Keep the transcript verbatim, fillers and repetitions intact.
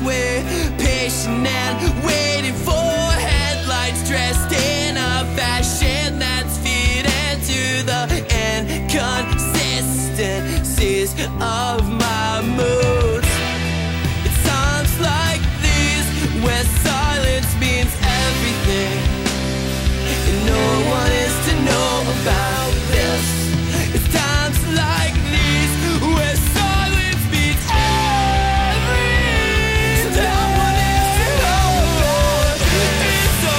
highway, patient and waiting for headlights, dressed in a fashion that's fitted to the inconsistencies of